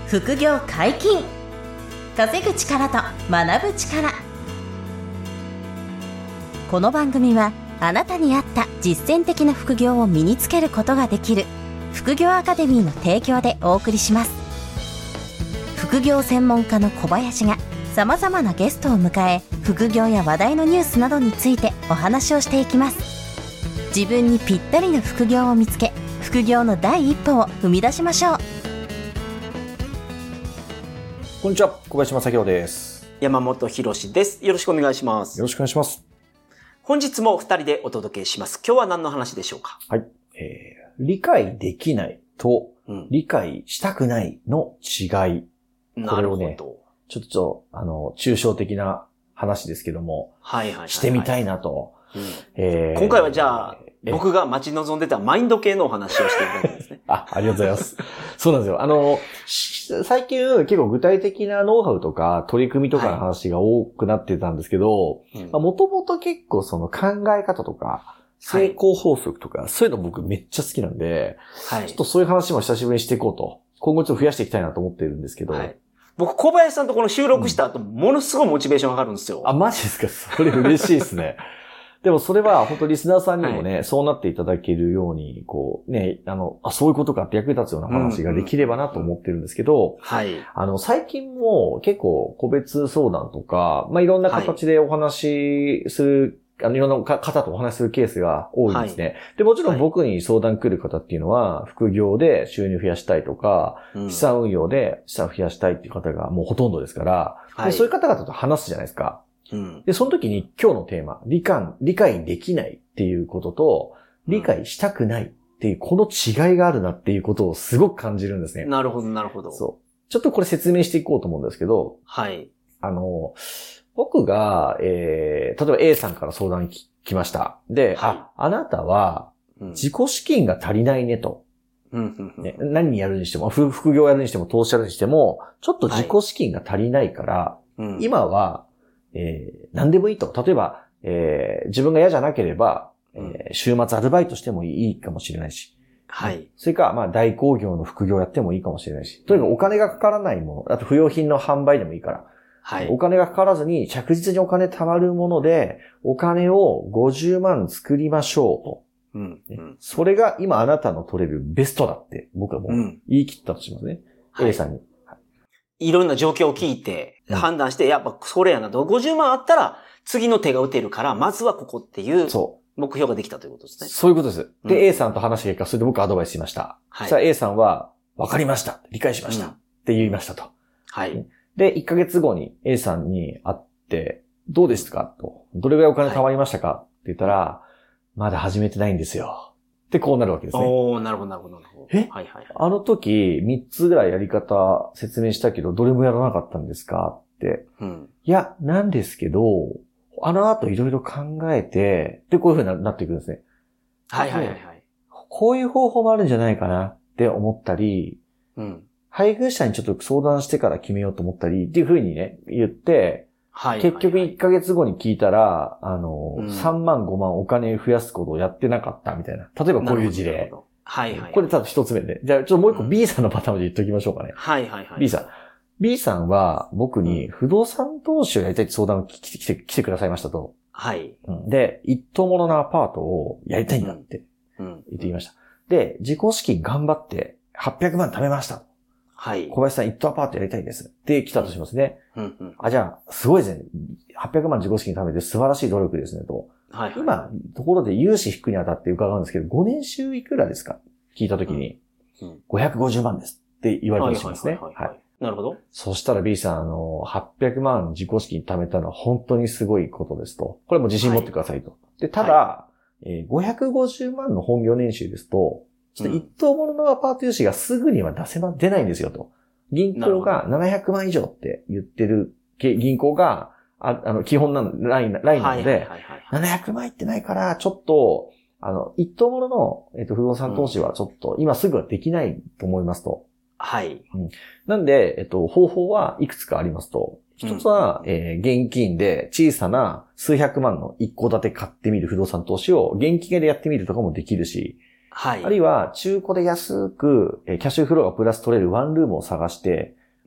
副業解禁。稼ぐ力と学ぶ力。この番組はあなたに合った実践的な副業を身につけることができる副業アカデミーの提供でお送りします。副業専門家の小林がさまざまなゲストを迎え、副業や話題のニュースなどについてお話をしていきます。自分にぴったりの副業を見つけ、副業の第一歩を踏み出しましょう。 こんにちは、小林正弘です。 山本博史です。よろしくお願いします。 よろしくお願いします。 本日も2人でお届けします。今日は何の話でしょうか？ はい。理解できないと理解したくないの違い。 なるほど。 これをね、ちょっと抽象的な話ですけども、してみたいなと。 今回はじゃあ、僕が待ち望んでたマインド系のお話をしていただくんですね。 ありがとうございます。そうなんですよ。最近結構具体的なノウハウとか取り組みとかの話が多くなってたんですけど、もともと結構その考え方とか、成功法則とか、そういうの僕めっちゃ好きなんで、ちょっとそういう話も久しぶりにしていこうと、今後ちょっと増やしていきたいなと思ってるんですけど、 僕、小林さんとこの収録した後、ものすごいモチベーション上がるんですよ。 マジですか？それ嬉しいですね。でもそれは本当リスナーさんにもね、そうなっていただけるように、こうね、そういうことかって役に立つような話ができればなと思ってるんですけど、最近も結構個別相談とか、いろんな形でお話しする、いろんな方とお話しするケースが多いんですね。で、もちろん僕に相談来る方っていうのは、副業で収入増やしたいとか、資産運用で資産増やしたいっていう方がもうほとんどですから、でそういう方々と話すじゃないですか。で、その時に今日のテーマ、理解できないっていうことと、理解したくないっていう、この違いがあるなっていうことをすごく感じるんですね。なるほど、なるほど。そう。ちょっとこれ説明していこうと思うんですけど、僕が、例えば A さんから相談来ました。で、あなたは自己資金が足りないねと。何やるにしても、副業やるにしても、投資やるにしても、ちょっと自己資金が足りないから、今は、何でもいいと。例えば、自分が嫌じゃなければ、週末アルバイトしてもいいかもしれないし。それか、代行業の副業やってもいいかもしれないし。とにかくお金がかからないもの、あと不要品の販売でもいいから。お金がかからずに着実にお金貯まるもので、お金を50万作りましょうと。それが今あなたの取れるベストだって僕はもう言い切ったとしますね。A さんに。 いろんな状況を聞いて、判断して、やっぱそれやなと。50万あったら次の手が打てるから、まずはここっていう目標ができたということですね。 そういうことです。で、A さんと話した結果、それで僕アドバイスしました。そしたら A さんは、わかりました。理解しました。って言いましたと。で、1ヶ月後に A さんに会って、どうですかと。どれぐらいお金貯まりましたかって言ったら、まだ始めてないんですよ。ってこうなるわけですね。 なるほど、なるほど。 あの時、3つぐらいやり方説明したけど、どれもやらなかったんですかって。いや、なんですけど、あの後いろいろ考えて、で、こういう風になっていくんですね。こういう方法もあるんじゃないかなって思ったり、配偶者にちょっと相談してから決めようと思ったり、っていう風にね、言って、結局1ヶ月後に聞いたら、3万5万お金増やすことをやってなかったみたいな。例えばこういう事例。これただ一つ目で。じゃあちょっともう一個 B さんのパターンで言っときましょうかね。B さん。B さんは僕に不動産投資をやりたいって相談を来てくださいましたと。で、一棟もののアパートをやりたいんだって言ってきました。で、自己資金頑張って800万貯めました。小林さん一棟アパートやりたいです。で、来たとしますね。じゃあ、すごいですね。800万自己資金貯めて素晴らしい努力ですねと。今、ところで融資引くにあたって伺うんですけど、5年収いくらですか聞いたときに、550万ですって言われたとしますね。 なるほど。 そしたら B さん、800万自己資金貯めたのは本当にすごいことですと。これも自信持ってくださいと。で、ただ、550万の本業年収ですと、ちょっと一棟もののアパート融資がすぐには出ないんですよと。銀行が700万以上って言ってる銀行が、基本ラインなので、700万いってないから、ちょっと、一棟ものの、不動産投資はちょっと、今すぐはできないと思いますと。なんで、方法はいくつかありますと。一つは、現金で小さな数百万の一戸建て買ってみる不動産投資を現金でやってみるとかもできるし、あるいは中古で安く、キャッシュフローがプラス取れるワンルームを探して、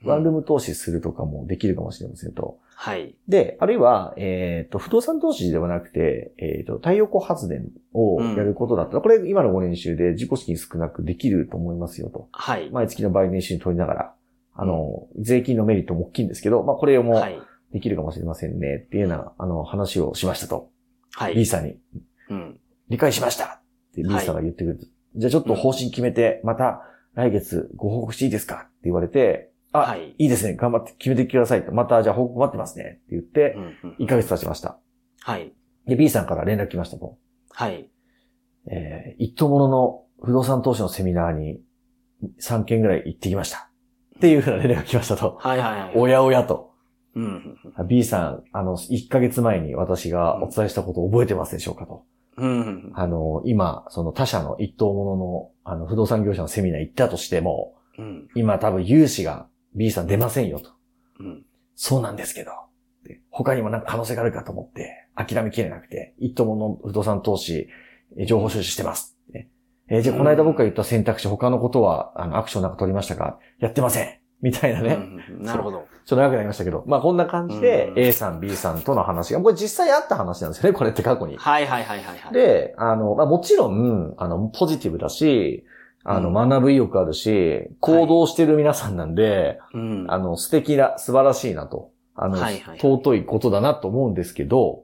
ワンルーム投資するとかもできるかもしれませんと。 はい。 で、あるいは、不動産投資ではなくて、太陽光発電をやることだったら、これ今のご年収で自己資金少なくできると思いますよと。 はい。 毎月の倍年収に取りながら、税金のメリットも大きいんですけど、これもできるかもしれませんねっていうような、話をしましたと。はい。B さんに。うん。理解しましたって B さんが言ってくれて、じゃあちょっと方針決めて、また来月ご報告していいですかって言われて、はい。いいですね。頑張って決めてくださいと。またじゃあ報告待ってますねって言って、1ヶ月経ちました。はい。で、B さんから連絡来ましたと。はい。一等物の不動産投資のセミナーに3件ぐらい行ってきました。っていうふうな連絡が来ましたと。はいはいはい。おやおやと。B さん、1ヶ月前に私がお伝えしたことを覚えてますでしょうかと。今、その他社の一等物の、不動産業者のセミナー行ったとしても、今多分融資が B さん出ませんよと。そうなんですけど。他にもなんか可能性があるかと思って、諦めきれなくて、一等物の不動産投資、情報収集してます。じゃあこの間僕が言った選択肢、他のことは、アクションなんか取りましたか？やってません。みたいなね。 なるほど。 ちょっと長くなりましたけど。こんな感じで、A さん、B さんとの話が、これ実際あった話なんですよね、これって過去に。 はいはいはいはい。 で、もちろん、ポジティブだし、学ぶ意欲あるし、行動してる皆さんなんで、素敵な、素晴らしいなと、尊いことだなと思うんですけど、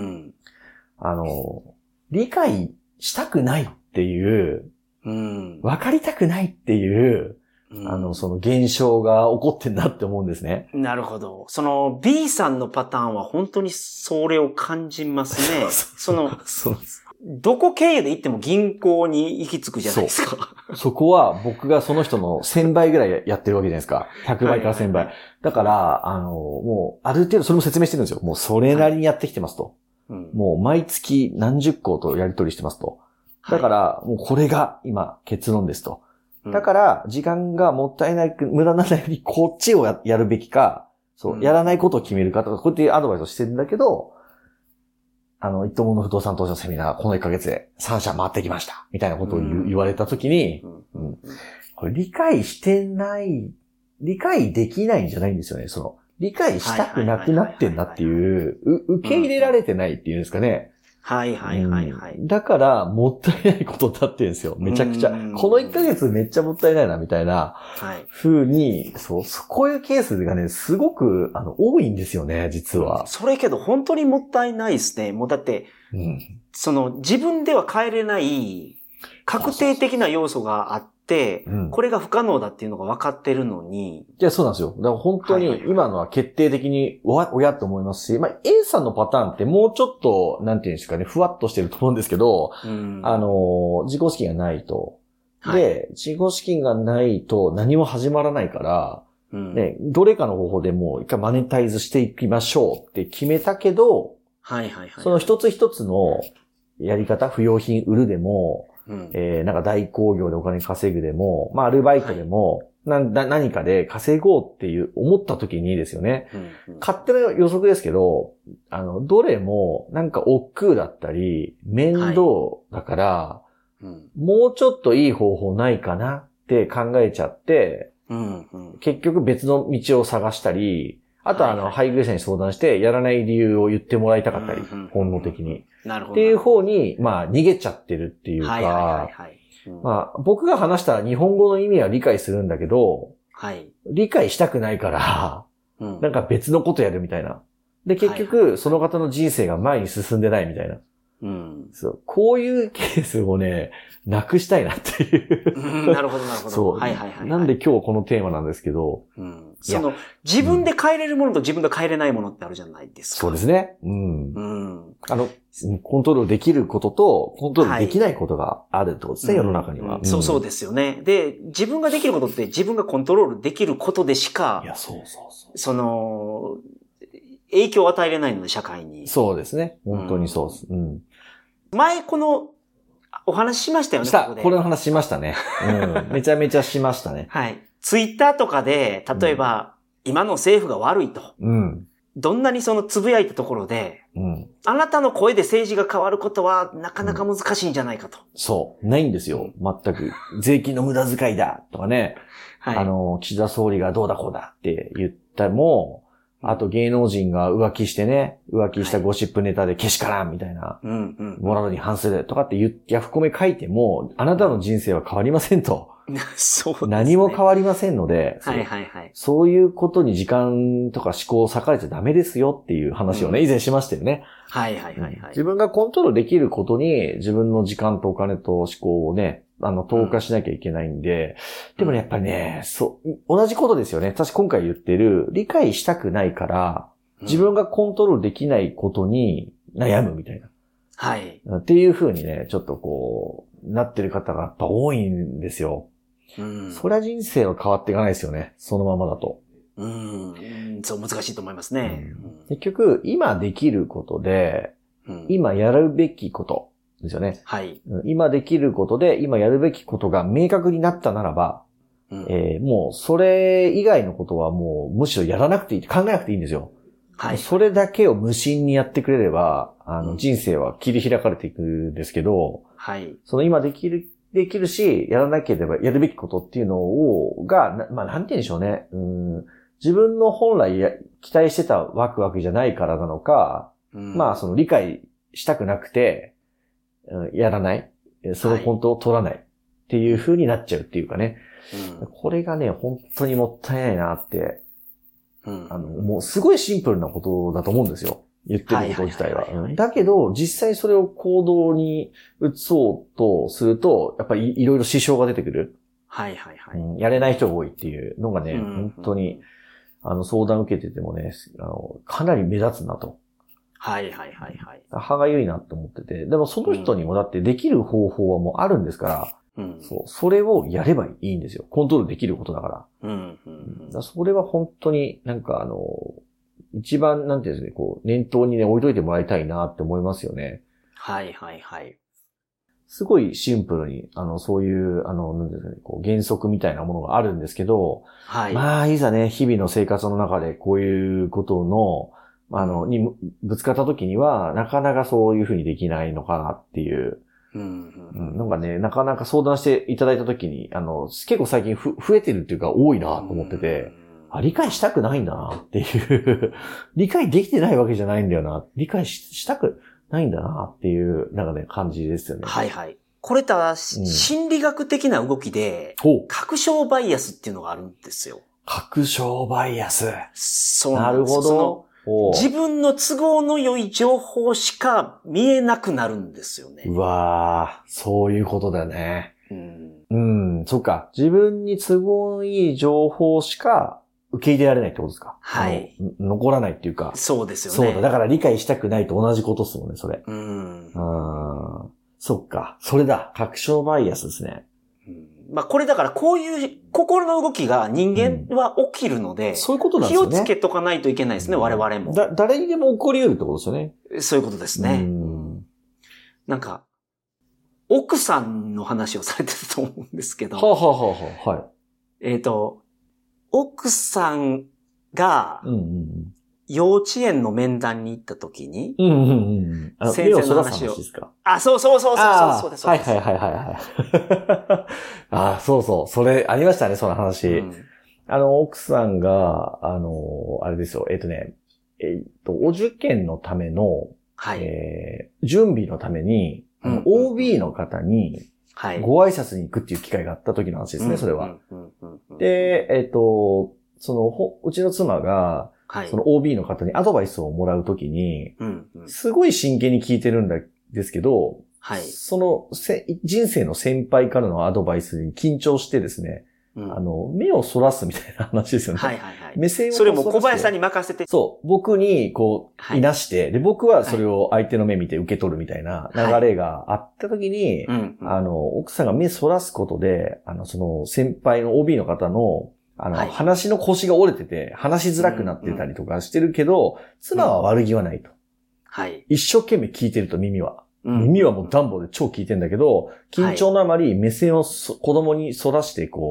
理解したくないっていう、分かりたくないっていう、その現象が起こってんだって思うんですね。 なるほど。その B さんのパターンは本当にそれを感じますね。どこ経由で行っても銀行に行き着くじゃないですか。 そこは僕がその人の1000倍ぐらいやってるわけじゃないですか。100倍から1000倍。だから、もう、ある程度それも説明してるんですよ。もうそれなりにやってきてますと。もう毎月何十個とやり取りしてますと。だから、もうこれが今結論ですと。だから、時間がもったいない、無駄にならないようにこっちを やるべきか、やらないことを決めるかとか、こうやってアドバイスをしてるんだけど、一等物不動産投資のセミナー、この1ヶ月で3社回ってきました。みたいなことを言われたときに、これ理解してない、理解できないんじゃないんですよね。理解したくなくなってんだっていう、受け入れられてないっていうんですかね。 はいはいはいはい。 だから、もったいないことになってるんですよ。めちゃくちゃ。この1ヶ月めっちゃもったいないな、みたいな。風に、こういうケースがね、すごく、多いんですよね、実は。 それけど、本当にもったいないですね。もうだって、自分では変えれない、確定的な要素があって、これが不可能だっていうのが分かってるのに。 いや、そうなんですよ。だから本当に今のは決定的におやと思いますし、A さんのパターンってもうちょっと、なんていうんですかね、ふわっとしてると思うんですけど、自己資金がないと。で、自己資金がないと何も始まらないから、どれかの方法でもう一回マネタイズしていきましょうって決めたけど、その一つ一つのやり方、不用品売るでも、なんか代行業でお金稼ぐでも、アルバイトでも、何かで稼ごうっていう思った時にですよね。勝手な予測ですけど、どれもなんか億劫だったり、面倒だから、もうちょっといい方法ないかなって考えちゃって、結局別の道を探したり、あと配偶者に相談してやらない理由を言ってもらいたかったり、本能的に。 なるほど。 っていう方に、逃げちゃってるっていうか、僕が話した日本語の意味は理解するんだけど、理解したくないから、なんか別のことやるみたいな。で、結局、その方の人生が前に進んでないみたいな。こういうケースをね、なくしたいなっていう。 なるほど、なるほど。 なんで今日このテーマなんですけど。 自分で変えれるものと自分で変えれないものってあるじゃないですか。 そうですね。コントロールできることと、コントロールできないことがあるってことですね、世の中には。 そうですよね。で、自分ができることって自分がコントロールできることでしか、影響を与えれないので、社会に。 そうですね。本当にそうです。 前、お話ししましたよね、 これの話しましたね。めちゃめちゃしましたね。 ツイッターとかで、例えば、今の政府が悪いと。 どんなにそのつぶやいたところで、あなたの声で政治が変わることはなかなか難しいんじゃないかと。 そう。ないんですよ。全く。税金の無駄遣いだとかね。はい。岸田総理がどうだこうだって言ったも、あと芸能人が浮気してね、浮気したゴシップネタでけしからんみたいな、モラルに反するとかってヤフコメ書いても、あなたの人生は変わりませんと。 そうですね。 何も変わりませんので、 はいはいはい。 そういうことに時間とか思考を割かれちゃダメですよっていう話をね、以前しましたよね。 はいはいはいはい。 自分がコントロールできることに自分の時間とお金と思考をね、投下しなきゃいけないんで、でもね、やっぱりね、同じことですよね。私今回言ってる、理解したくないから、自分がコントロールできないことに悩むみたいな。 はい。 っていう風にね、ちょっとこう、なってる方がやっぱ多いんですよ。そりゃ人生は変わっていかないですよね。そのままだと。 そう難しいと思いますね。 結局、今できることで、今やるべきことですよね。 はい。 今できることで、今やるべきことが明確になったならば、もうそれ以外のことはもうむしろやらなくていい、考えなくていいんですよ。はい。それだけを無心にやってくれれば、人生は切り開かれていくんですけど、 はい。 その今できるし、やらなければやるべきことっていうのが、まあなんて言うんでしょうね。自分の本来期待してたワクワクじゃないからなのか、まあその理解したくなくて、やらない。その本当を取らない。っていう風になっちゃうっていうかね。これがね、本当にもったいないなって、もうすごいシンプルなことだと思うんですよ。言ってること自体は。だけど、実際それを行動に移そうとすると、やっぱりいろいろ支障が出てくる。 はいはいはい。 やれない人が多いっていうのがね、本当に、相談受けててもね、かなり目立つなと。 はいはいはいはい。 歯がゆいなと思ってて。でもその人にもだってできる方法はもうあるんですから、それをやればいいんですよ。コントロールできることだから。それは本当になんか一番なんていうんですかね、こう、念頭にね、置いといてもらいたいなって思いますよね。 はいはいはい。 すごいシンプルに、そういう、なんですかね、こう、原則みたいなものがあるんですけど、 はい。 まあ、いざね、日々の生活の中でこういうことの、にぶつかった時には、なかなかそういうふうにできないのかなっていう。なんかね、なかなか相談していただいた時に、結構最近増えてるっていうか多いなと思ってて、理解したくないんだなっていう理解できてないわけじゃないんだよな。理解したくないんだなっていう、なんかね、感じですよね。 はいはい。これ心理学的な動きで、確証バイアスっていうのがあるんですよ。 確証バイアス。 そうなんです。なるほど。自分の都合の良い情報しか見えなくなるんですよね。 うわー、そういうことだよね。そっか。自分に都合のいい情報しか受け入れられないってことですか？ はい。 残らないっていうか。 そうですよね。 そうだ。だから理解したくないと同じことっすもんね、それ。そっか。それだ。確証バイアスですね。 まあこれだからこういう心の動きが人間は起きるので、 そういうことなんですよね。 気をつけとかないといけないですね、我々も。 誰にでも起こり得るってことですよね。 そういうことですね。なんか、奥さんの話をされてたと思うんですけど。 はい。 奥さんが、幼稚園の面談に行った時に、先生の話を。そうそう。 はい。そう。それ、ありましたね、その話。奥さんが、あれですよ、お受験のための、準備のために、OB の方に、ご挨拶に行くっていう機会があった時の話ですね、それは。で、うちの妻が、その OB の方にアドバイスをもらうときに、すごい真剣に聞いてるんですけど、その人生の先輩からのアドバイスに緊張してですね、目をそらすみたいな話ですよね。目線をそれも小林さんに任せて。 そう。僕にこう、いなして、で、僕はそれを相手の目見て受け取るみたいな流れがあった時に、奥さんが目そらすことで、その先輩の OB の方の、話の腰が折れてて、話しづらくなってたりとかしてるけど、妻は悪気はないと。一生懸命聞いてると耳は。耳はもう暖房で超聞いてんだけど、緊張のあまり目線を子供に反らしてこう、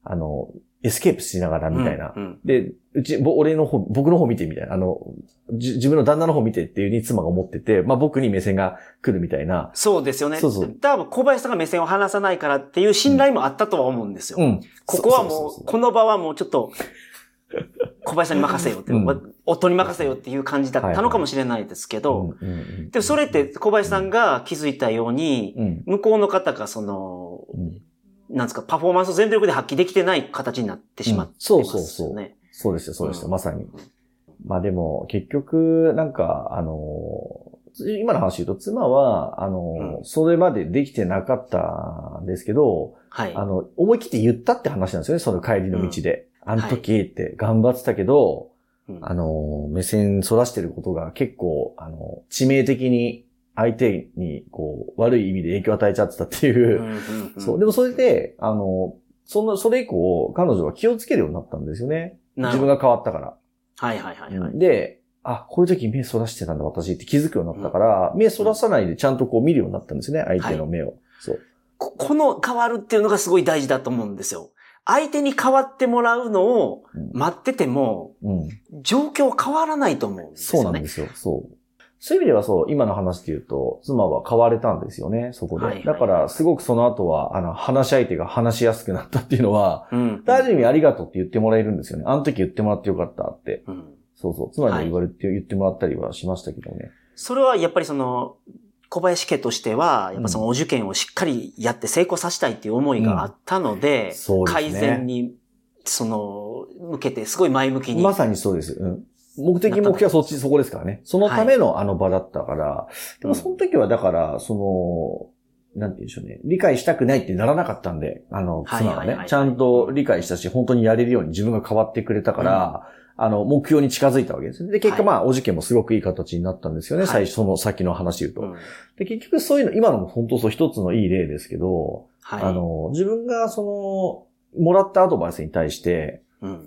エスケープしながらみたいな。で、僕の方見てみたいな。自分の旦那の方見てっていう風に妻が思ってて、まあ僕に目線が来るみたいな。 そうですよね。そうそう。多分小林さんが目線を離さないからっていう信頼もあったとは思うんですよ。ここはもう、この場はもうちょっと、小林さんに任せよって、夫に任せよっていう感じだったのかもしれないですけど、でもそれって小林さんが気づいたように、向こうの方がなんですか、パフォーマンスを全力で発揮できてない形になってしまってますよね。 そうですよ、そうですよ、まさに。まあでも、結局、なんか、今の話言うと、妻は、それまでできてなかったんですけど、思い切って言ったって話なんですよね、その帰りの道で。あの時って頑張ってたけど、目線反らしてることが結構、致命的に相手に、悪い意味で影響を与えちゃってたっていう。そう。でもそれで、それ以降、彼女は気をつけるようになったんですよね。自分が変わったから。で、こういう時目反らしてたんだ私って気づくようになったから、目反らさないでちゃんと見るようになったんですね、相手の目を。そう。 この変わるっていうのがすごい大事だと思うんですよ。相手に変わってもらうのを待ってても、状況変わらないと思うんですよね。 そうなんですよ。そう。そういう意味では今の話で言うと、妻は変われたんですよね、そこで。だから、すごくその後は、話し相手が話しやすくなったっていうのは、ある意味ありがとうって言ってもらえるんですよね。あの時言ってもらってよかったって。そうそう。妻に言ってもらったりはしましたけどね。 それはやっぱり小林家としては、やっぱお受験をしっかりやって成功させたいっていう思いがあったので、改善に、向けてすごい前向きに。 まさにそうです。目的目標はそこですからね。そのための場だったから。でもその時はだから、なんて言うんでしょうね。理解したくないってならなかったんで、妻がね、ちゃんと理解したし、本当にやれるように自分が変わってくれたから、目標に近づいたわけです。で、結果お受験もすごくいい形になったんですよね。最初、その先の話言うと。で、結局そういうの、今のも本当一つのいい例ですけど、自分がもらったアドバイスに対して、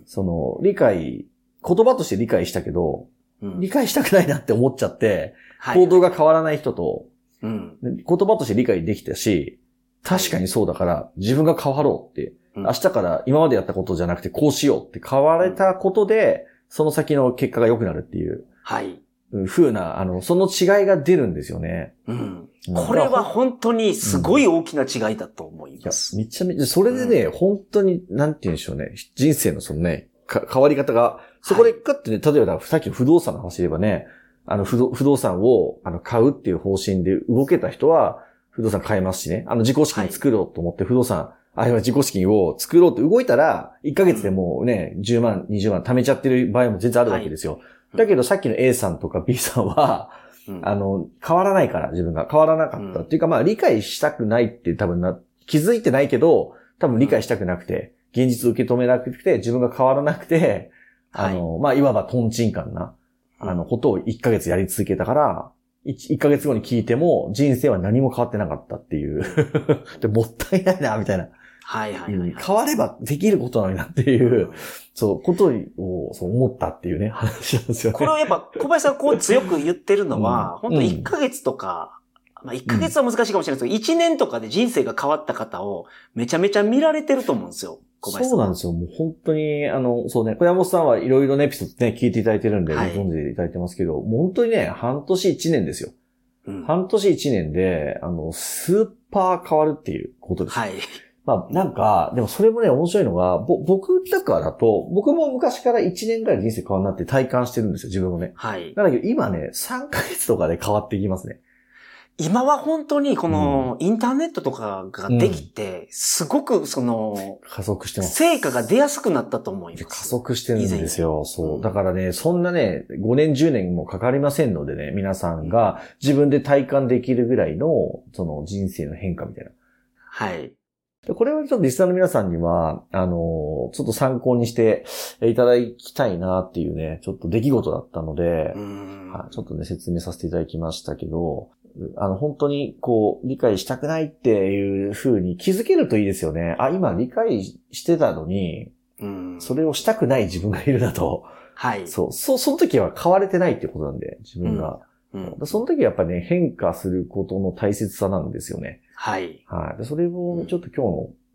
言葉として理解したけど、理解したくないなって思っちゃって、行動が変わらない人と、言葉として理解できたし、確かにそうだから自分が変わろうって、明日から今までやったことじゃなくてこうしようって変われたことで、その先の結果が良くなるっていう、風な、その違いが出るんですよね。 これは本当にすごい大きな違いだと思います。 めちゃめちゃ、それでね、本当に、なんて言うんでしょうね、人生の変わり方が、そこでかってね、例えばさっきの不動産の話で言えばね、不動産を買うっていう方針で動けた人は、不動産買えますしね、自己資金作ろうと思って不動産、自己資金を作ろうって動いたら、1ヶ月でもうね、10万、20万貯めちゃってる場合も全然あるわけですよ。だけどさっきの A さんとか B さんは、変わらないから、自分が変わらなかったっていうか、理解したくないって多分気づいてないけど、多分理解したくなくて、現実を受け止めなくて、自分が変わらなくて、いわばトンチンカンな、ことを1ヶ月やり続けたから、1ヶ月後に聞いても、人生は何も変わってなかったっていう。で、もったいないな、みたいな。変わればできることなのになっていう、ことを思ったっていうね、話なんですよね。 これをやっぱ、小林さんが強く言ってるのは、本当1ヶ月とか、1ヶ月は難しいかもしれないですけど、1年とかで人生が変わった方をめちゃめちゃ見られてると思うんですよ。 そうなんですよ。もう本当に、そうね、小山本さんはいろいろなエピソードね、聞いていただいてるんで、ご存知でいただいてますけど、もう本当にね、半年1年ですよ。半年1年で、スーパー変わるっていうことです。でもそれもね、面白いのが、僕だも昔から1年ぐらい人生変わるなって体感してるんですよ、自分もね。なんだけど今ね、3ヶ月とかで変わっていきますね。 今は本当にこのインターネットとかができて、すごく加速してます。 成果が出やすくなったと思います。 加速してるんですよ。そう。だからね、そんなね、5年10年もかかりませんのでね、皆さんが自分で体感できるぐらいの、人生の変化みたいな。これはちょっとリスナーの皆さんには、ちょっと参考にしていただきたいなっていうね、ちょっと出来事だったので、ちょっとね、説明させていただきましたけど、本当に理解したくないっていう風に気づけるといいですよね。今理解してたのに、それをしたくない自分がいるなと。その時は変われてないってことなんで、自分が。その時はやっぱりね、変化することの大切さなんですよね。それをちょっと今日の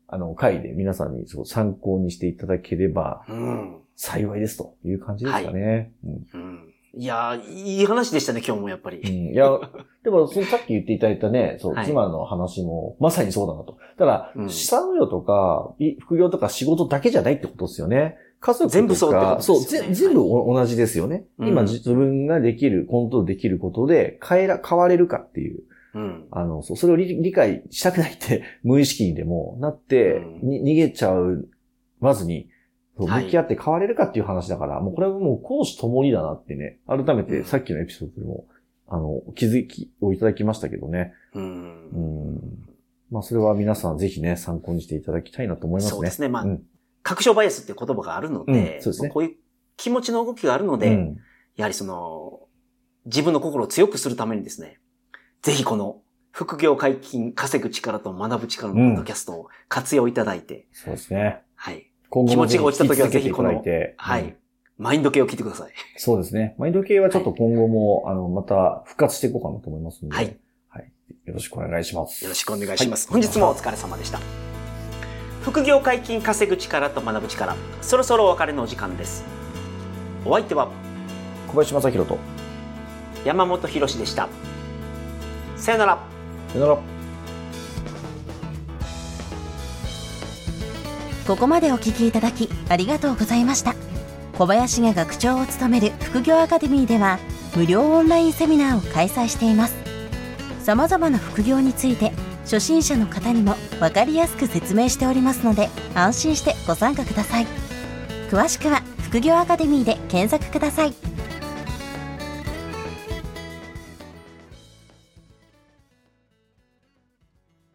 回で皆さんに参考にしていただければ、幸いですという感じですかね。 いやー、いい話でしたね、今日もやっぱり。 いや、でも、さっき言っていただいたね、妻の話も、まさにそうだなと。だから、資産運用とか、副業とか仕事だけじゃないってことですよね。家族とか。 全部そうってことですよね。 全部同じですよね。今、自分ができる、コントロールできることで、変われるかっていう。それを理解したくないって、無意識にでもなって、逃げちゃわずに、向き合って変われるかっていう話だから、もうこれはもう公私ともにだなってね、改めてさっきのエピソードでも、気づきをいただきましたけどね。まあそれは皆さんぜひね、参考にしていただきたいなと思いますね。 そうですね。まあ、確証バイアスっていう言葉があるので、そうですね。こういう気持ちの動きがあるので、やはり自分の心を強くするためにですね、ぜひこの、副業解禁、稼ぐ力と学ぶ力のポッドキャストを活用いただいて。 そうですね。 はい。気持ちが落ちた時はぜひこの、はい。マインド系を聞いてください。 そうですね。マインド系はちょっと今後も、また復活していこうかなと思いますので。はい。はい。よろしくお願いします。 よろしくお願いします。本日もお疲れ様でした。副業解禁、稼ぐ力と学ぶ力。そろそろお別れのお時間です。お相手は、 小林正弘と、 山本博史でした。さよなら。 さよなら。 ここまでお聞きいただきありがとうございました。小林が学長を務める副業アカデミーでは無料オンラインセミナーを開催しています。様々な副業について初心者の方にも分かりやすく説明しておりますので安心してご参加ください。詳しくは副業アカデミーで検索ください。